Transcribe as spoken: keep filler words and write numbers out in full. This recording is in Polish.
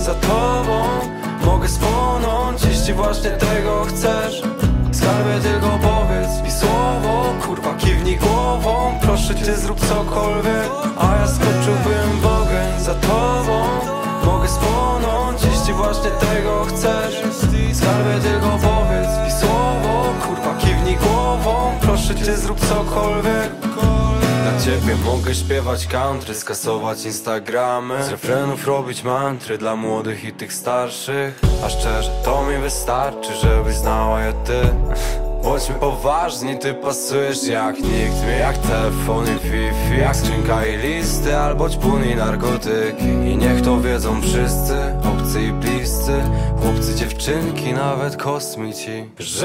za tobą. Mogę spłonąć, jeśli właśnie tego chcesz. Skarbie, tylko powiedz mi słowo, kurwa kiwnij głową. Proszę cię, zrób cokolwiek, a ja skoczyłbym w ogień za tobą. Mogę spłonąć, jeśli właśnie tego chcesz. Skarbie, tylko powiedz mi słowo, kurwa kiwnij głową. Proszę cię, zrób cokolwiek. Dla ciebie mogę śpiewać country, skasować instagramy, z refrenów robić mantry dla młodych i tych starszych. A szczerze, to mi wystarczy, żebyś znała je ty. Bądźmy poważni, ty pasujesz jak nikt mi, jak telefon i wifi, jak skrzynka i listy, albo ćpun i narkotyki. I niech to wiedzą wszyscy, obcy i bliscy, chłopcy, dziewczynki, nawet kosmici, że